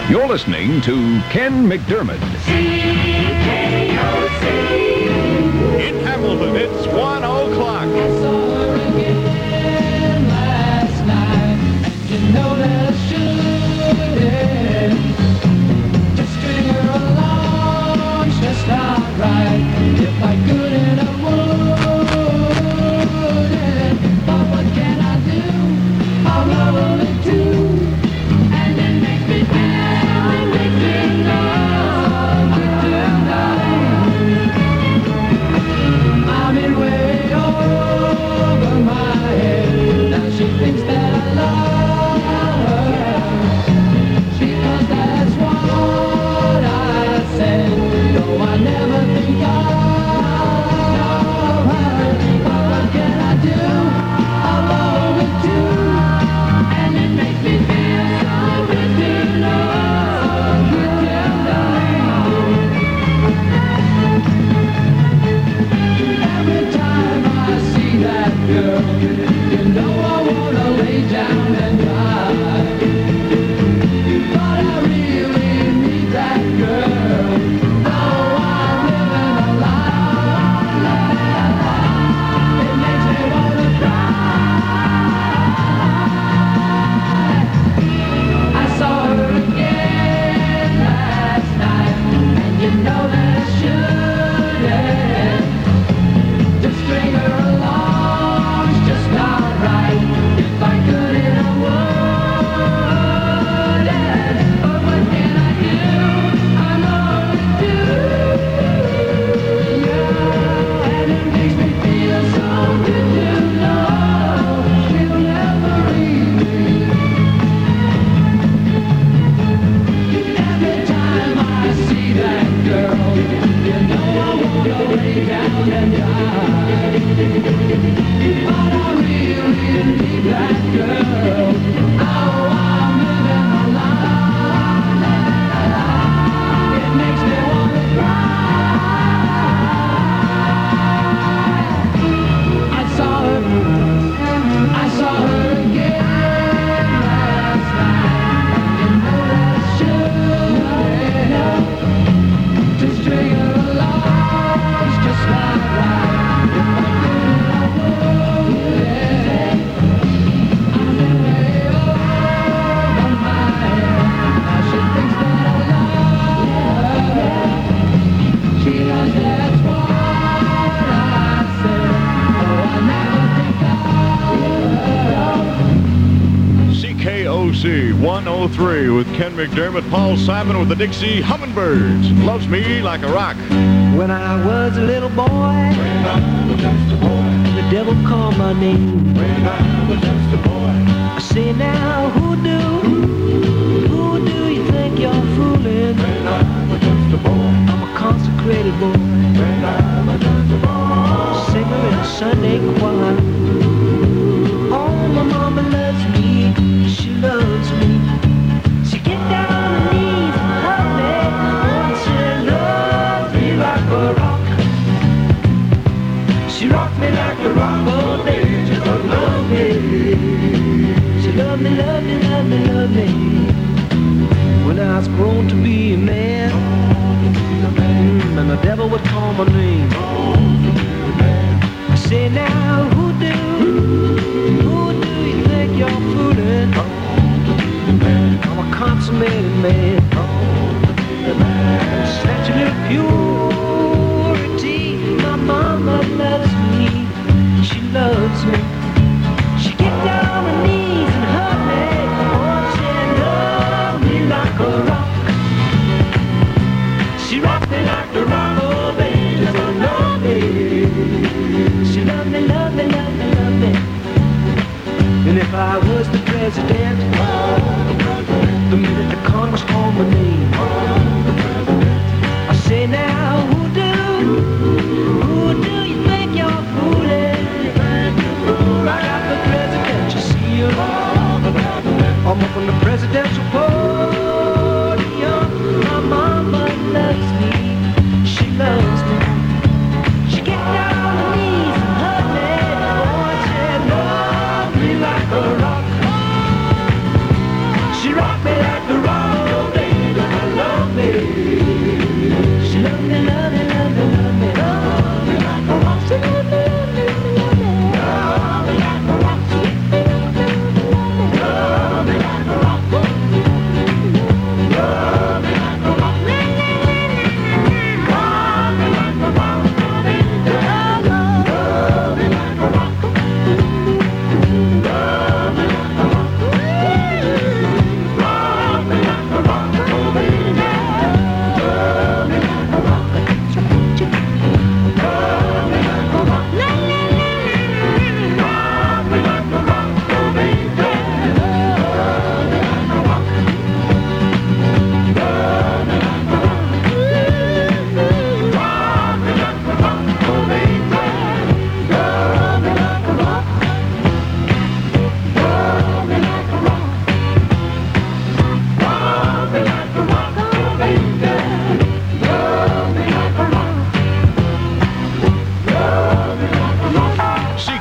You're listening to Ken McDermott. In Hamilton, it's 1 o'clock. I saw her again last night. You know that I shouldn't. Just string her along, it's just not right. If I couldn't, I wouldn't. But what can I do? I'm lonely too. And it makes me feel, it makes me love you tonight. I'm in way over my head. Now she thinks that I love her. Because that's what I said. Though I never think of her. But what can I do? I'm lonely too. And it makes me feel so good to love you tonight. Every time I see that girl, you know I wanna lay down and die. But I really need that girl. Oh, I'm living a lie. It makes me wanna cry. I saw her again last night, and you know that I shouldn't. Just string her along, it's just not right. If I couldn't, I wouldn't. But what can I do? I'm lonely too. Yeah, and it makes me feel so good to know she'll never leave me. Every time I see that girl, you know I wanna lay down and die. But I really need that girl. Oh, I'm living a lie. It makes me wanna cry. I saw her again last night. You know that I shouldn't. To string her along, it's just not right. If I couldn't, I wouldn't. I'm in way over my head. Now she thinks that I love her. She knows that's what I said. Oh, I never think of her. CKOC 103 with Ken McDermott, Paul Simon with the Dixie Hummingbirds. Loves Me Like a Rock. When I was a little boy, the devil called my name. I say now, who do you think you're fooling? I'm a consecrated boy, singer in a Sunday choir. Oh, my mama loves me, she loves me. She get down on her knees and hug me. Oh, she loves me like a rock. She rocked me like a rock all day. She love me. She love me, love me, love me, love me. When I was grown to be a man, and the devil would call my name. I say now, who do you think you're fooling? I'm a consummated man. Such a little purity. My mama loves me. She loves me. She get down on her knees and hug me. Oh, she loves me like a rock. She rocked me like a rock, oh baby, just love me. She loved me, loved me, loved me, loved me. And if I was the president, the minute the Congress called my name, I say now, who do you think you're fooling? I got the presidential seal. I'm up on the presidential podium. My mama loves me. She loves me. She get down on her knees and hug me. Oh, she loves me like a rock.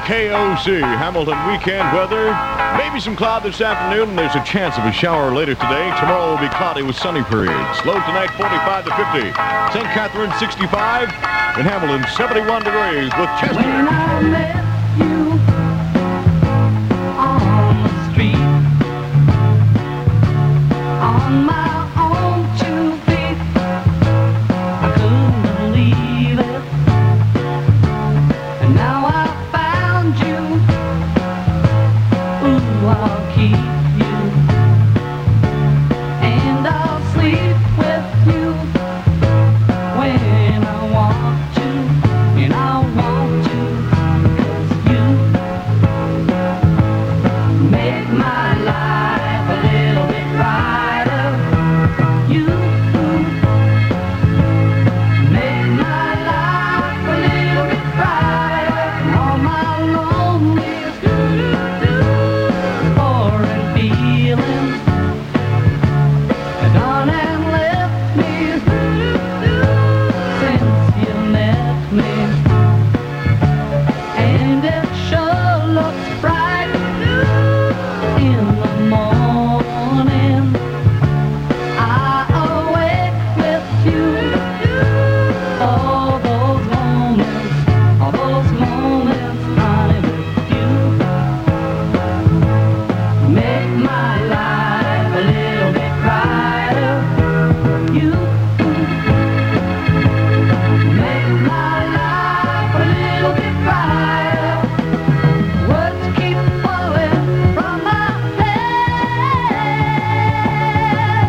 CKOC, Hamilton weekend weather. Maybe some cloud this afternoon, and there's a chance of a shower later today. Tomorrow will be cloudy with sunny periods. Low tonight, 45 to 50. St. Catharines, 65. In Hamilton, 71 degrees with Chester. When I met you on the street, on my own 2 feet, I couldn't believe it. And now I found you. Ooh, I'll keep you, and I'll sleep with you when I want to, and I want to, 'cause you make my life a little bit brighter. You make my life a little bit brighter. And all my loneliest foreign feelings have done and left me since you met me. And it sure looks bright in the morning. I awake with you. All those moments, honey, with you make my life a little bit brighter. You make my life a little bit brighter. Words keep flowing from my head,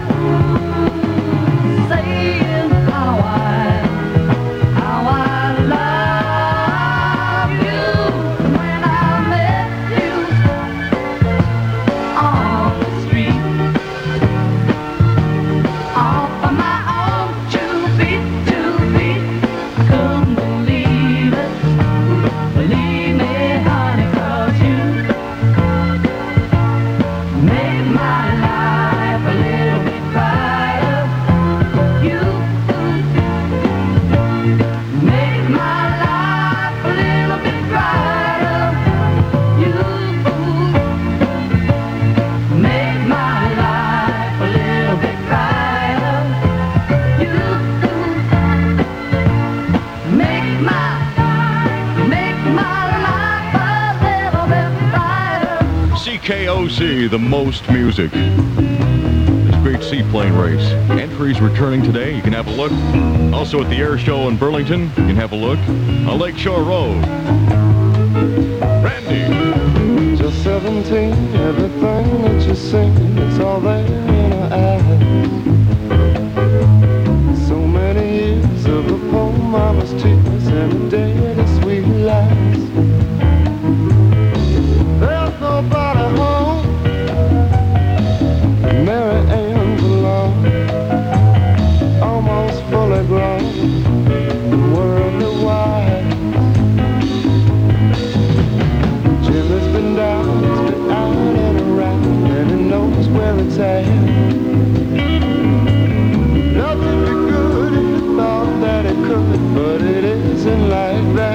saying how I love you. When I met you on the street, off of my own 2 feet, 2 feet, I couldn't believe it. Believe me, honey, 'cause you made my life a little bit brighter. You make my life a little bit brighter. You make my life a little bit brighter. You make my life a little bit brighter. CKOC, the most music. This great seaplane race. Entries returning today. You can have a look. Also at the air show in Burlington, you can have a look on Lakeshore Road. Randy. Just 17, everything that you sing, it's all there in her eyes. So many years of the poor mama's tears and the daily sweet lies. There's nobody home, Mary Ann's alone, almost fully grown, worldly wide. Jimmy's been down, he's been out and around, and he knows where it's at. Nothing be good if you thought that it could, but it isn't like that.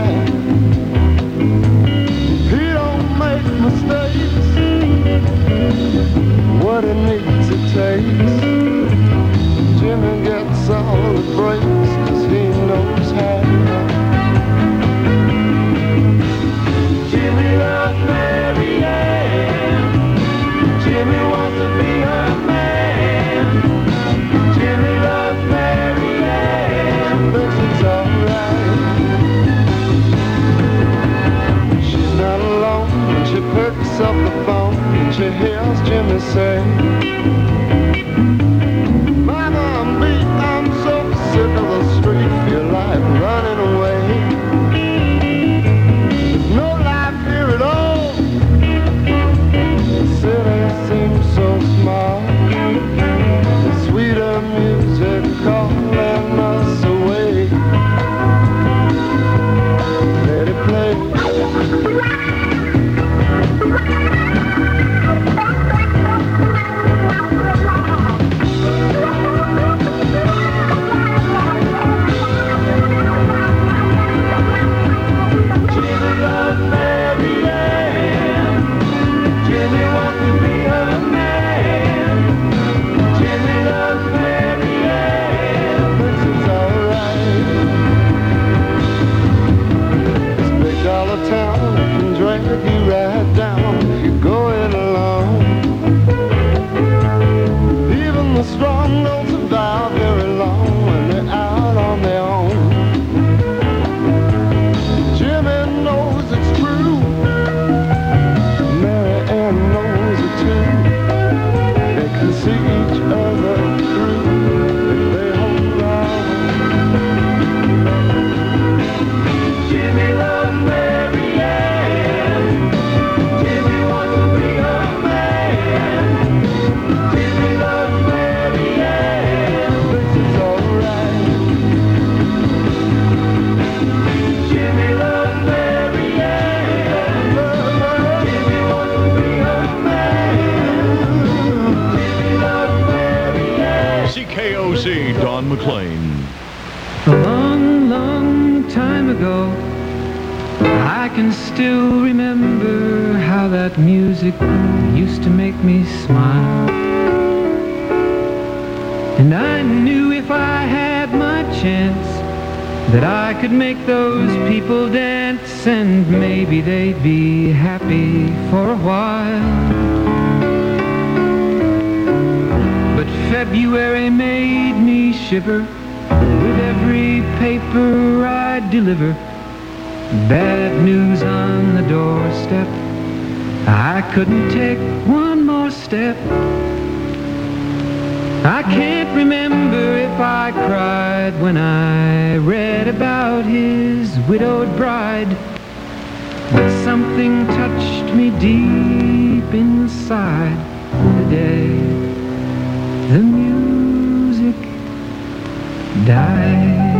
I can still remember how that music used to make me smile. And I knew if I had my chance that I could make those people dance, and maybe they'd be happy for a while. But February made me shiver with every paper I deliver. Bad news on the doorstep. I couldn't take one more step. I can't remember if I cried when I read about his widowed bride, but something touched me deep inside the day the music died.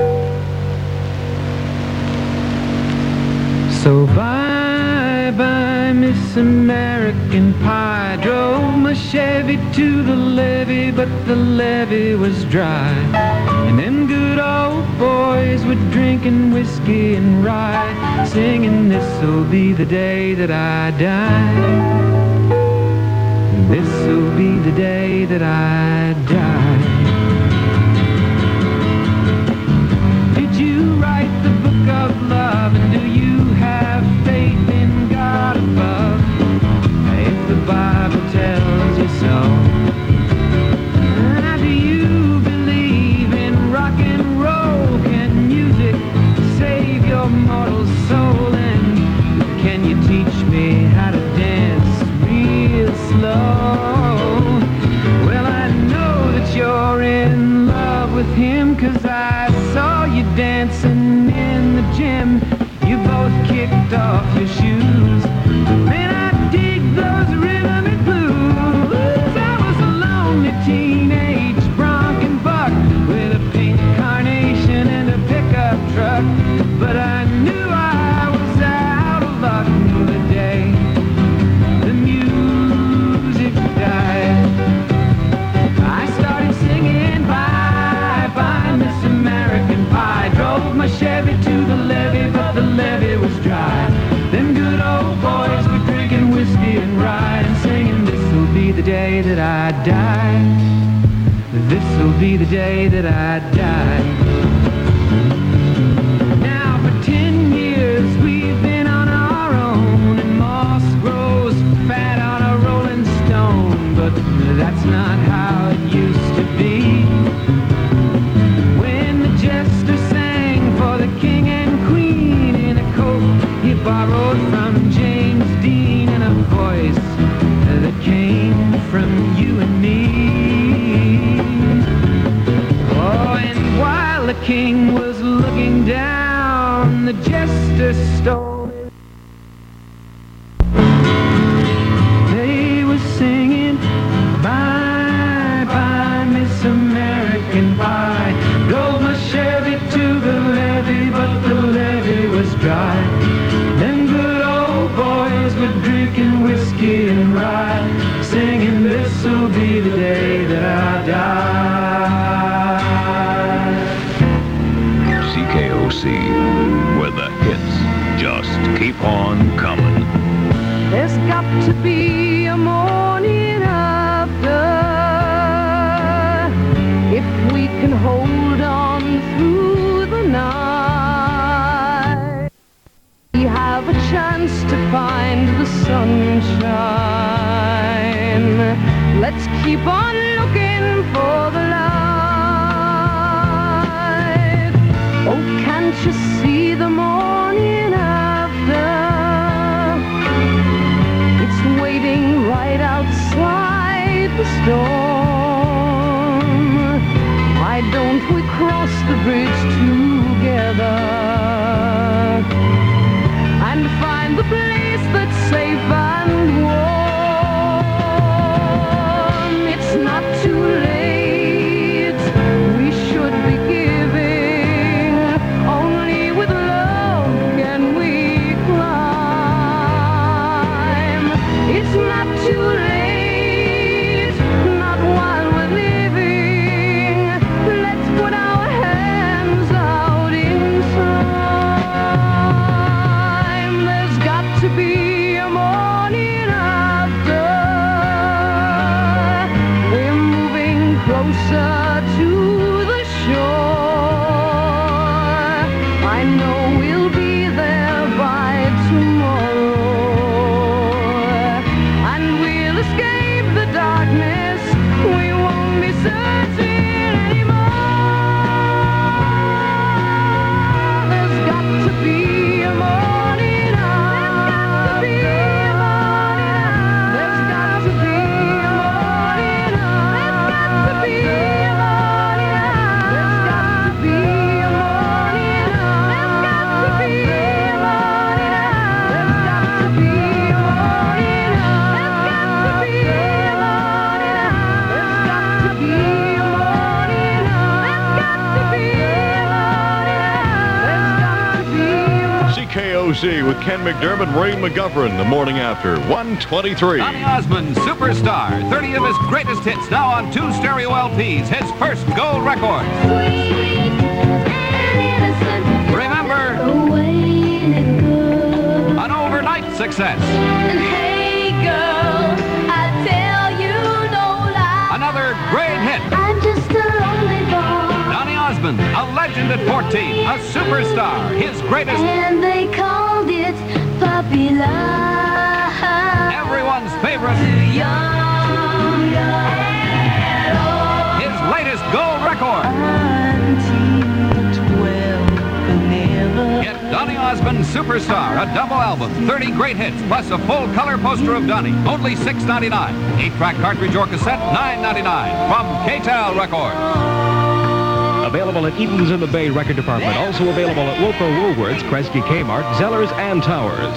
So bye-bye, Miss American Pie. Drove my Chevy to the levee, but the levee was dry. And them good old boys were drinking whiskey and rye, singing, this'll be the day that I die. This'll be the day that I die. Did you write the book of love, and do you have faith in God above? If the Bible tells you so. Now do you believe in rock and roll? Can music save your mortal soul? And can you teach me how to dance real slow? Well, I know that you're in love with him, 'cause I saw you dancing in the gym. You both kicked off your shoes. Man, I dig those rhythm and blues. I was a lonely teenage bronc and buck with a pink carnation and a pickup truck, but I knew I was out of luck the day the music died. I started singing bye-bye, Miss American Pie. Drove my Chevy to the levee, but the levee was dry. Them good old boys were drinking whiskey and rye, and singing, this'll be the day that I die. This'll be the day that I die. Now for 10 years we've been on our own, and moss grows fat on a rolling stone, but that's not how it used to be. When the jester sang for the king and queen in a coat he borrowed from James Dean, and a voice that came from you and me. Oh, and while the king was looking down, the jester stole his. They were singing bye-bye, Miss American Pie. Drove my Chevy to the levee, but the levee was dry. Them good old boys were drinking whiskey and rye, singing, this'll be the day that I die. CKOC, where the hits just keep on coming. There's got to be a morning after, if we can hold on through the night. We have a chance to find the sunshine. Let's keep on looking for the light. Oh, can't you see the morning after? It's waiting right outside the storm. Why don't we cross the bridge together and find the place that's safe and warm? It's not too late. We should be giving. Only with love can we climb. It's not too late. Not CKOC with Ken McDermott, Ray McGovern, the morning after, 1:23. Donny Osmond, Superstar. 30 of his greatest hits now on 2 stereo LPs. His first gold record. Remember, an overnight success. Hey girl, I tell you no lie. Another great hit. I'm just a lonely boy. Donny Osmond, a legend at 14, a superstar. His greatest, And they called it puppy love. everyone's favorite, Too young at all. his latest gold record. Until 12, never. Get Donny Osmond Superstar, a double album, 30 great hits, plus a full-color poster of Donny, only $6.99. 8-track cartridge or cassette, $9.99. From K-Tel Records. Available at Eaton's in the Bay Record Department. Also available at Wilco Woolworths, Kresge Kmart, Zellers, and Towers.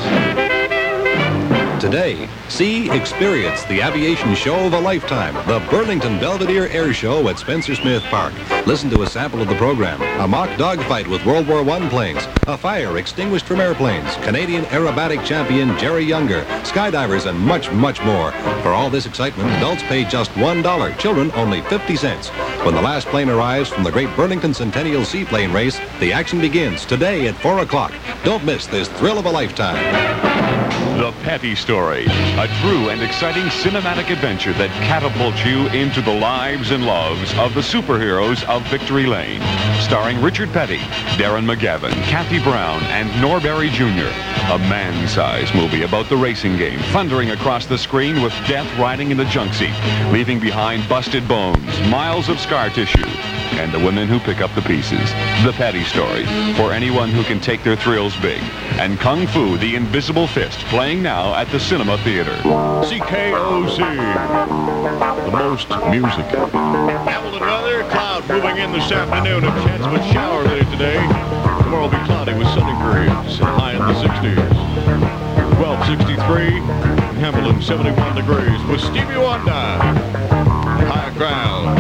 Today, see, experience the aviation show of a lifetime, the Burlington Belvedere Air Show at Spencer Smith Park. Listen to a sample of the program, a mock dogfight with World War I planes, a fire extinguished from airplanes, Canadian aerobatic champion Jerry Younger, skydivers, and much, much more. For all this excitement, adults pay just $1, children only 50 cents. When the last plane arrives from the great Burlington Centennial Seaplane Race, the action begins today at 4 o'clock. Don't miss this thrill of a lifetime. The Petty Story, a true and exciting cinematic adventure that catapults you into the lives and loves of the superheroes of Victory Lane. Starring Richard Petty, Darren McGavin, Kathy Brown, and Norberry Jr. A man-sized movie about the racing game, thundering across the screen with death riding in the junk seat, leaving behind busted bones, miles of scar tissue, and the women who pick up the pieces. The Petty Story, for anyone who can take their thrills big. And Kung Fu, the Invisible Fist, playing now at the Cinema Theater. CKOC, the most music. Hamilton weather, cloud moving in this afternoon. A chance of a shower later today. Tomorrow will be cloudy with sunny periods, high in the 60s. 1263, Hamilton 71 degrees with Stevie Wonder. Higher ground.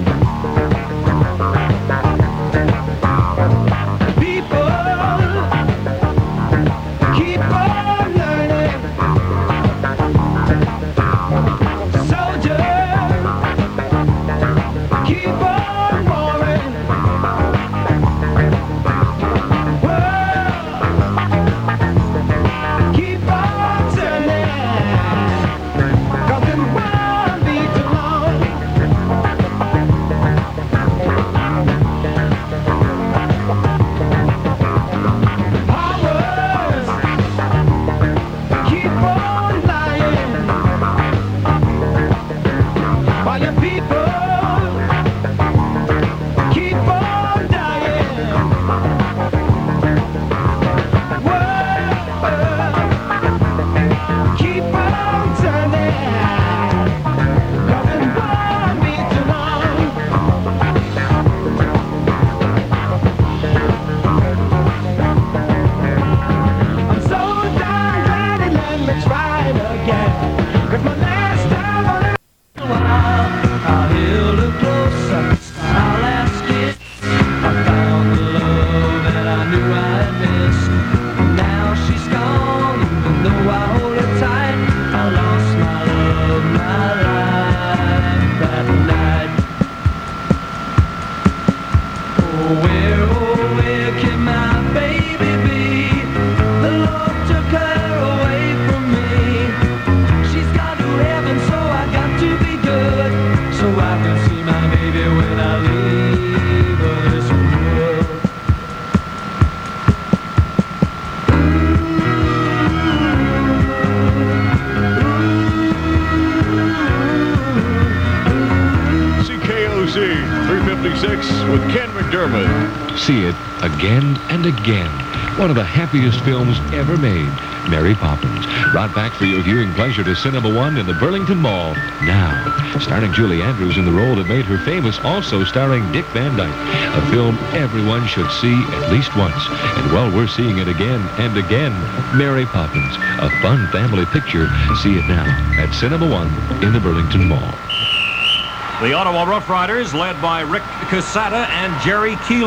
with Ken McDermott. See it again and again. One of the happiest films ever made, Mary Poppins. Brought back for your viewing pleasure to Cinema One in the Burlington Mall now. Starring Julie Andrews in the role that made her famous, also starring Dick Van Dyke. A film everyone should see at least once. And while we're seeing it again and again, Mary Poppins, a fun family picture. See it now at Cinema One in the Burlington Mall. The Ottawa Rough Riders, led by Rick Casada and Jerry Keeling.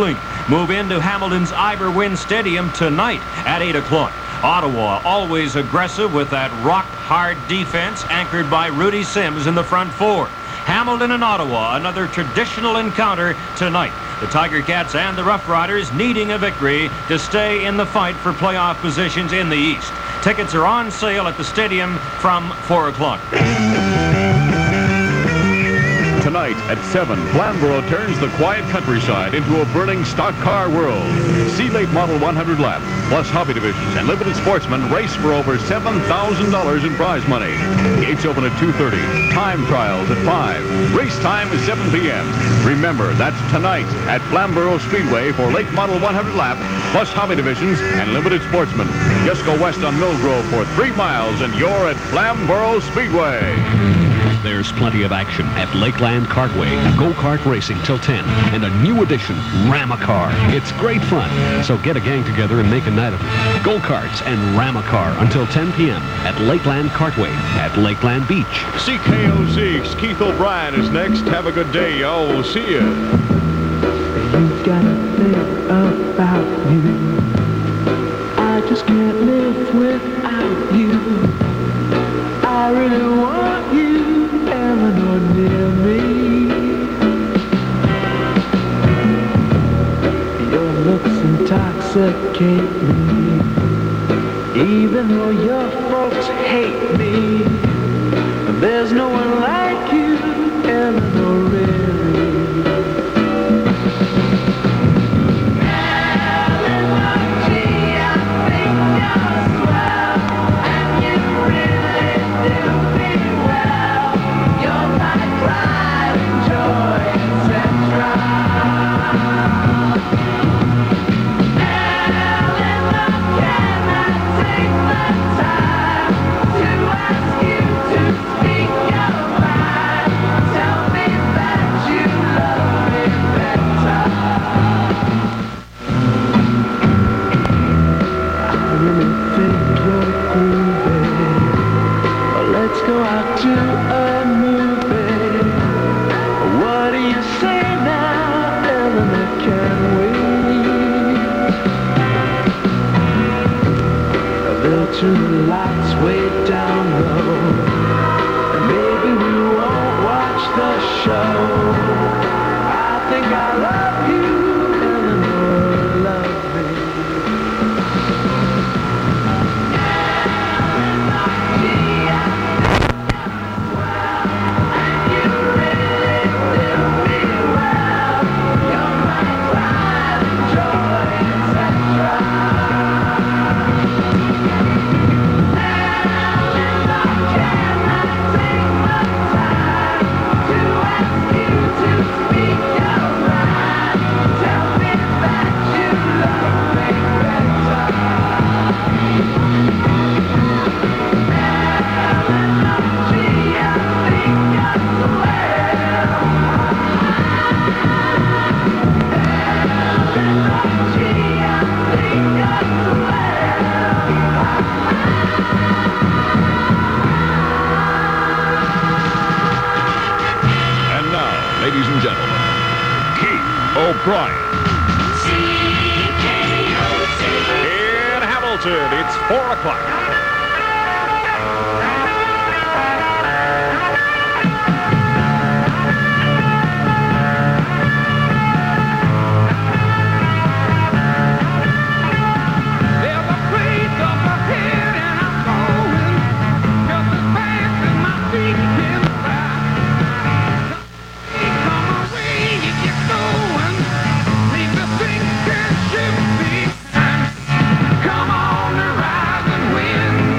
move into Hamilton's Iberwin Stadium tonight at 8 o'clock. Ottawa, always aggressive with that rock-hard defense anchored by Rudy Sims in the front four. Hamilton and Ottawa, another traditional encounter tonight. The Tiger Cats and the Rough Riders needing a victory to stay in the fight for playoff positions in the East. Tickets are on sale at the stadium from 4 o'clock. Tonight at 7, Flamborough turns the quiet countryside into a burning stock car world. See late model 100 lap, plus hobby divisions and limited sportsmen race for over $7,000 in prize money. Gates open at 2:30. Time trials at 5. Race time is 7 p.m. Remember, that's tonight at Flamborough Speedway for late model 100 lap, plus hobby divisions and limited sportsmen. Just go west on Mill Grove for 3 miles and you're at Flamborough Speedway. There's plenty of action at Lakeland Kartway. Go-kart racing till 10 and a new edition, Ramacar. It's great fun, so get a gang together and make a night of it. Go-karts and Ramacar until 10 p.m. at Lakeland Kartway at Lakeland Beach. CKOZ's Keith O'Brien is next. Have a good day, y'all. We'll see you. You gotta think about you. I just can't live without you. I really want you, Eleanor, near me. Your looks intoxicate me, even though your folks hate me. There's no one like you, Eleanor, really. Turn the lights way down low, and maybe we won't watch the show. I think I love you, Eleanor, love me. Ladies and gentlemen, Keith O'Brien. In Hamilton, it's 4 o'clock. Come on, rise and win.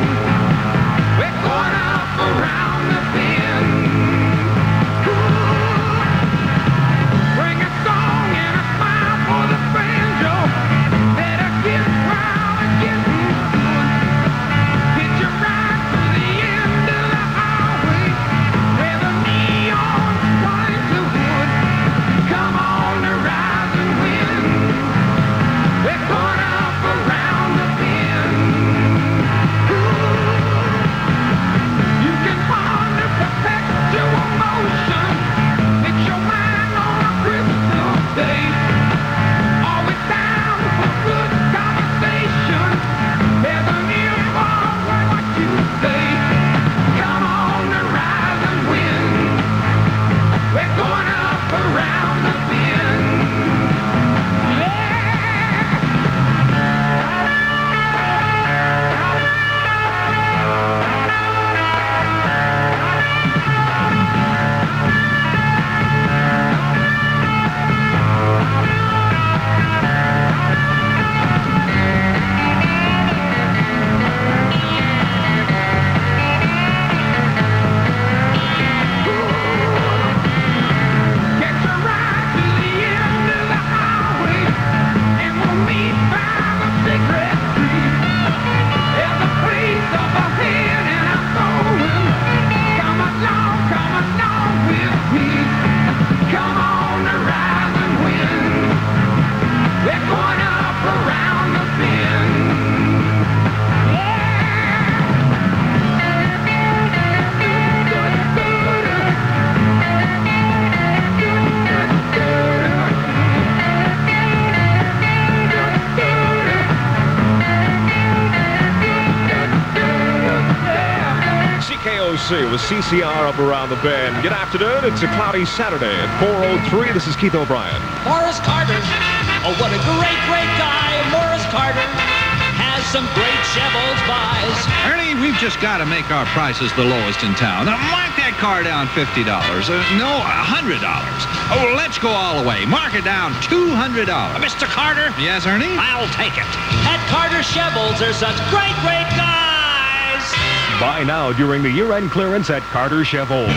CKOC with CCR up around the bend. Good afternoon. It's a cloudy Saturday at 4:03. This is Keith O'Brien. Morris Carter. Oh, what a great, great guy. Morris Carter has some great Chevrolet buys. Ernie, we've just got to make our prices the lowest in town. Now, mark that car down $50. No, $100. Oh, let's go all the way. Mark it down $200. Mr. Carter? Yes, Ernie? I'll take it. At Carter Chevrolet are such great, great guys. Buy now during the year-end clearance at Carter Chevrolet.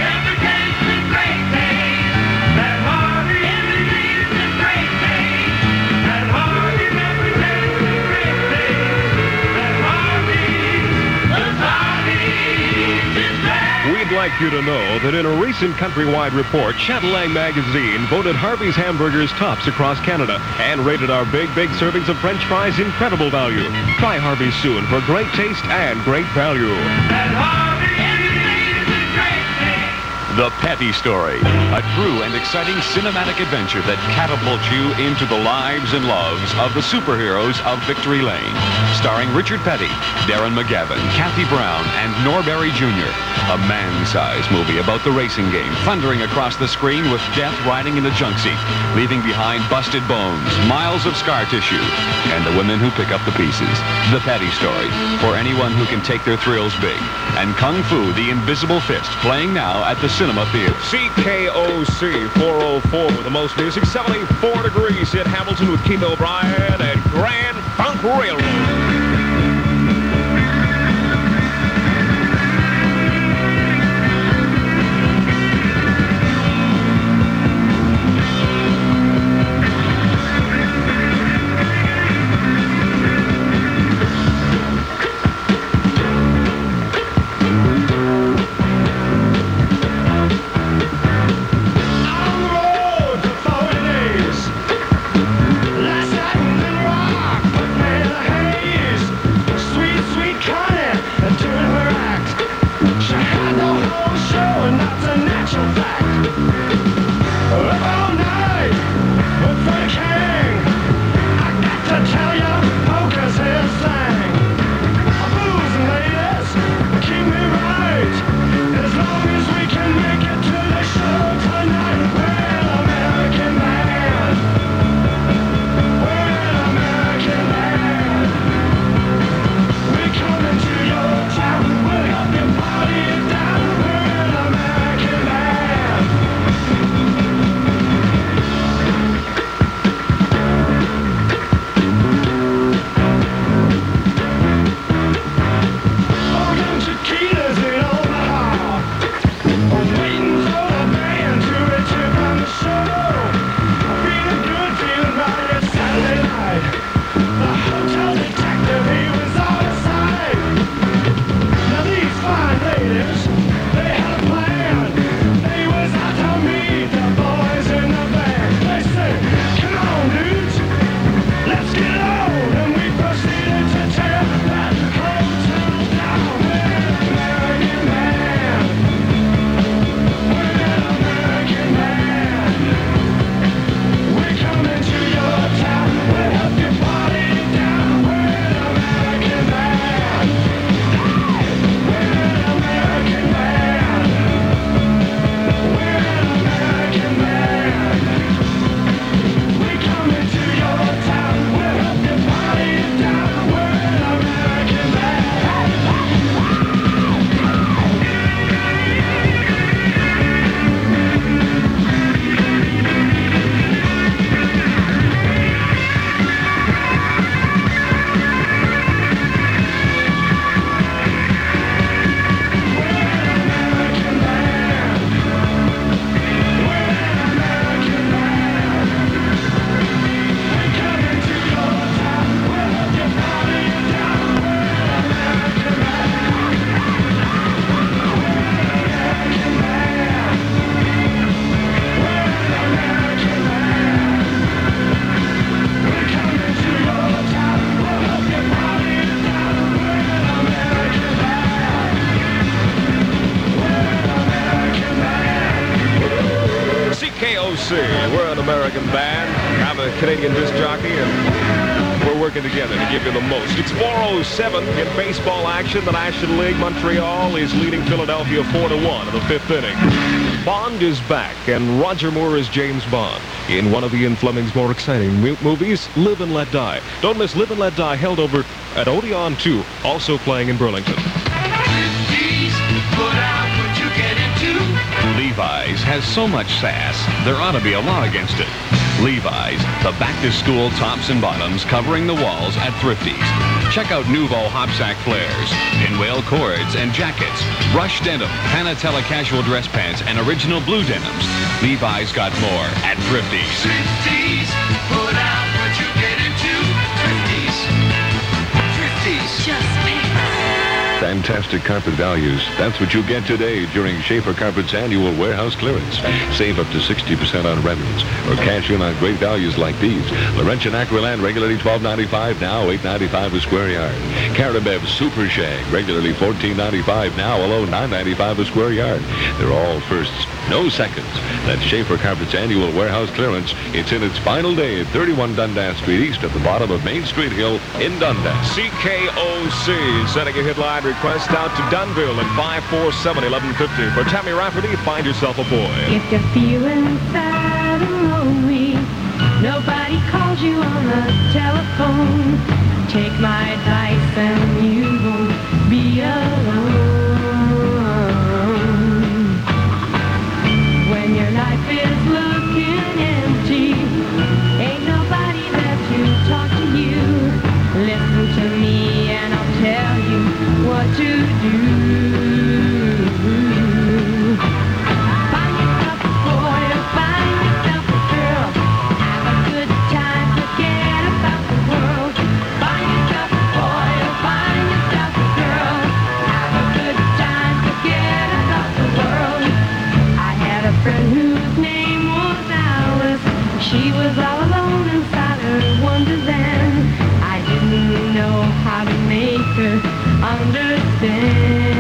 We'd like you to know that in a recent countrywide report, Chatelaine Magazine voted Harvey's Hamburgers tops across Canada and rated our big servings of French fries incredible value. Try Harvey's soon for great taste and great value. The Petty Story, a true and exciting cinematic adventure that catapults you into the lives and loves of the superheroes of Victory Lane. Starring Richard Petty, Darren McGavin, Kathy Brown, and Norberry Jr. A man-sized movie about the racing game, thundering across the screen with death riding in the junk seat, leaving behind busted bones, miles of scar tissue, and the women who pick up the pieces. The Petty Story, for anyone who can take their thrills big. And Kung Fu, the Invisible Fist, playing now at the Cinema Theater. CKOC 404 with the most music, 74 degrees in Hamilton with Keith O'Brien and Grand Funk Railroad. We're an American band. I'm a Canadian disc jockey, and We're working together to give you the most. It's 4:07 in baseball action. The National League, Montreal is leading Philadelphia 4-1 in the fifth inning. Bond is back, and Roger Moore is James Bond in one of Ian Fleming's more exciting movies, Live and Let Die. Don't miss Live and Let Die, held over at Odeon 2, also playing in Burlington. Levi's has so much sass, there ought to be a law against it. Levi's, the back-to-school tops and bottoms covering the walls at Thrifty's. Check out Nouveau Hopsack flares, pinwheel cords and jackets, rush denim, Panatella casual dress pants, and original blue denims. Levi's got more at Thrifty's. Thrifty's, put out what you get into. Thrifty's. Thrifty's. Just Fantastic carpet values. That's what you get today during Schaefer Carpet's annual warehouse clearance. Save up to 60% on rentals or cash in on great values like these. Laurentian Aqualand regularly $12.95, now $8.95 a square yard. Carabev Super Shag regularly $14.95, now a low $9.95 a square yard. They're all firsts, no seconds. That's Schaefer Carpet's annual warehouse clearance. It's in its final day at 31 Dundas Street East at the bottom of Main Street Hill in Dundas. CKOC sending a headline request out to Dunville at 547-1150. For Tammy Rafferty, Find Yourself a Boy. If you're feeling sad and lonely, nobody calls you on the telephone. Take my advice and you won't be alone. When your life is looking empty, ain't nobody there to talk to you. Listen to me and I'll tell you what to do. Find yourself a boy or find yourself a girl. Have a good time, forget about the world. Find yourself a boy or find yourself a girl. Have a good time, forget about the world. I had a friend whose name was Alice. She was all alone inside her wonderland. I didn't know how to make her understand.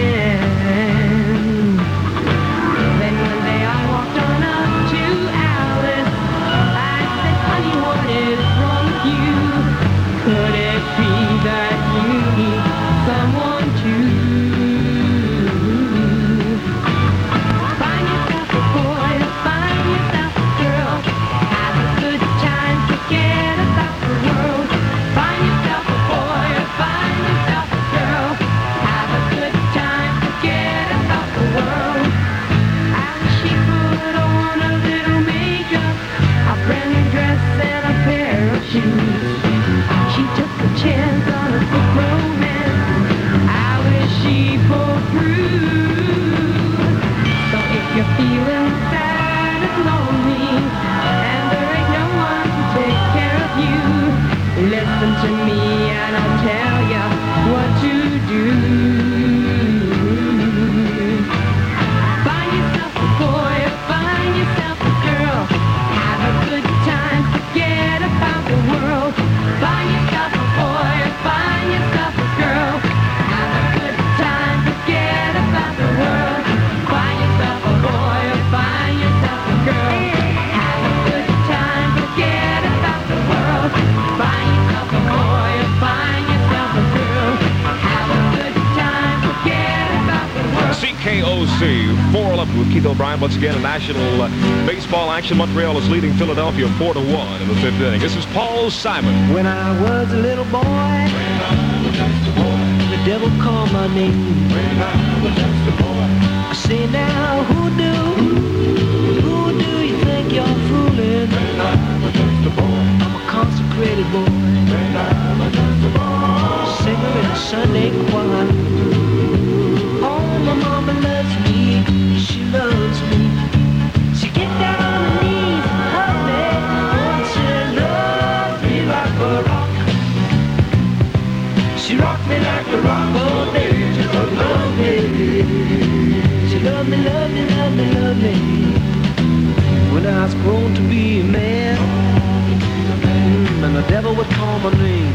Then one day I walked on up to Alice. I said, honey, what is wrong with you? Could it be that you need someone to find yourself a boy, find yourself a girl. Have a good time, forget about the world. Find yourself a boy or find yourself a girl. Have a good time, forget about the world. After she put on a little makeup, a brand new dress and a pair of shoes, she took a chance on a quick romance. I wish she pulled through. So if you're feeling sad and lonely, and there ain't no one to take care of you, listen to me and I'll tell ya what to do. Find yourself a boy or find yourself a girl. Have a good time, forget about the world. Find yourself a boy or find yourself a girl. Have a good time, forget about the world. Find yourself a boy or find yourself a girl. Have a good time, forget about the world. Find yourself a boy or find yourself a girl. Have a good time, forget about the world. CKOC 411 with Keith O'Brien once again in national baseball action. Montreal is leading Philadelphia 4-1 in the fifth inning. This is Paul Simon. When I was a little boy, the devil called my name. I say now, who do you think you're fooling? I'm a consecrated boy, singer in a Sunday choir. Oh, my mama loves me, she loves me. She get down on her knees and hug me. Oh, she loves me like a rock. She rocked me like a rock all day. She loved me. She loved me, loved me, loved me, loved me. When I was grown to be a man, and the devil would call my name.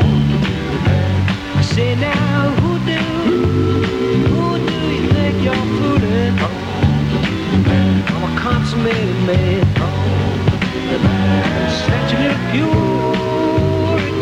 I say now, who do you think you're fooling? I'm a consummated man, snatching it pure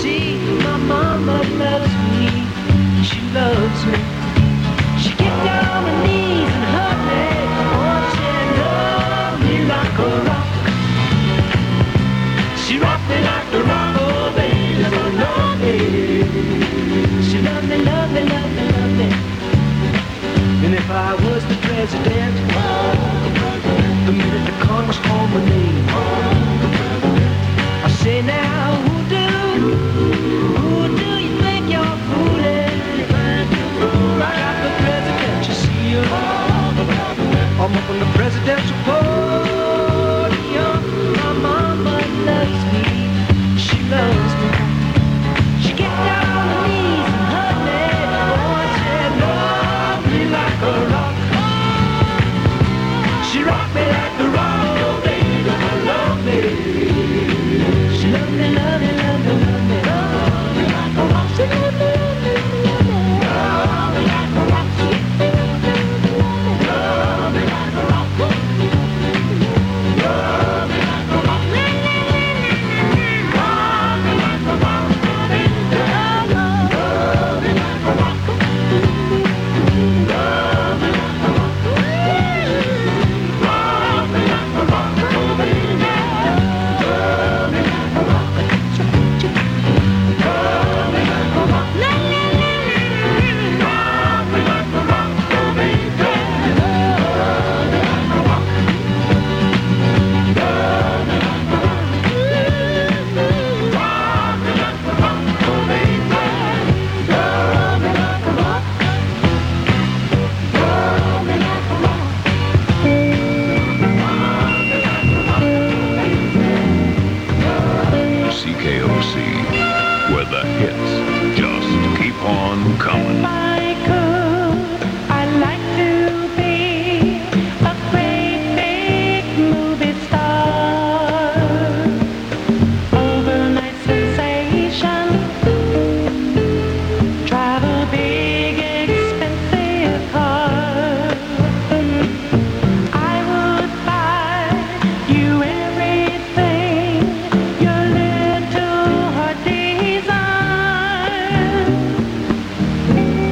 me, love me, love me, love me. And if I was the president, the minute the Congress called my name, I say now, who do you think you're fooling? I got the presidential seal. I'm up on the presidential podium. My mama loves me. She loves me. She gets down on her knees and hugs me. Oh, I said, love me like a rock. She rocked me like a rock. Oh, baby, love me. She loved me, love me, love me, love me. Love me like a rock. She loved me, love me, love me. Love me like a rock. Love me like a rock. Love me like a rock. CKOC, where the hits just keep on coming. I'd like to be a great big movie star, overnight sensation, drive a big expensive car. I would buy you everything your little heart desires.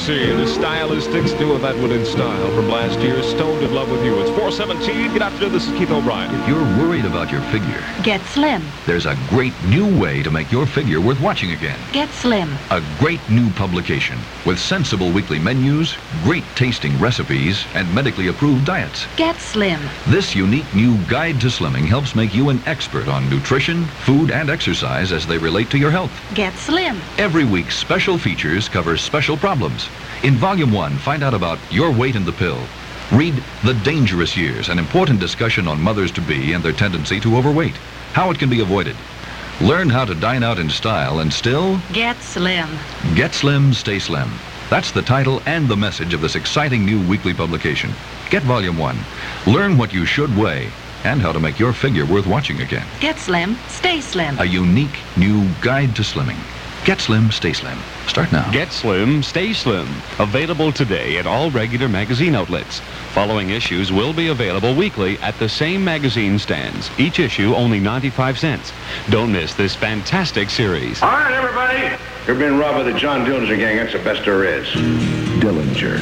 CKOC, the stylistics doing that one in style from last year's Stoned in Love with You. It's 4:17. Good afternoon. This is Keith O'Brien. If you're worried about your figure, Get Slim. there's a great new way to make your figure worth watching again. Get Slim. A great new publication with sensible weekly menus, great tasting recipes, and medically approved diets. Get Slim. This unique new guide to slimming helps make you an expert on nutrition, food, and exercise as they relate to your health. Get Slim. Every week's special features cover special problems. In Volume 1, find out about your weight and the pill. Read The Dangerous Years, an important discussion on mothers-to-be and their tendency to overweight, how it can be avoided. Learn how to dine out in style and still Get Slim. get slim, stay slim. That's the title and the message of this exciting new weekly publication. Get Volume 1. Learn what you should weigh and how to make your figure worth watching again. Get Slim. Stay Slim. A unique new guide to slimming. Get slim, stay slim. Start now. Get Slim, Stay Slim. Available today at all regular magazine outlets. Following issues will be available weekly at the same magazine stands. Each issue only 95 cents. Don't miss this fantastic series. All right, everybody. You're being robbed by the John Dillinger gang. That's the best there is. Dillinger.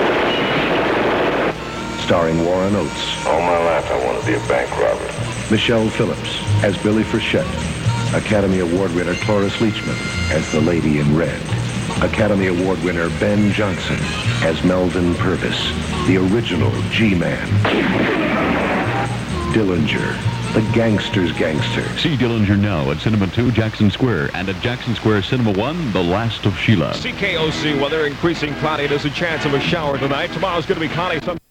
Starring Warren Oates. All my life, I want to be a bank robber. Michelle Phillips as Billy Frechette. Academy Award winner Cloris Leachman as the Lady in Red. Academy Award winner Ben Johnson as Melvin Purvis, the original G-Man. Dillinger, the gangster's gangster. See Dillinger now at Cinema 2 Jackson Square and at Jackson Square Cinema 1, The Last of Sheila. CKOC weather increasing cloudy. There's a chance of a shower tonight. Tomorrow's going to be cloudy.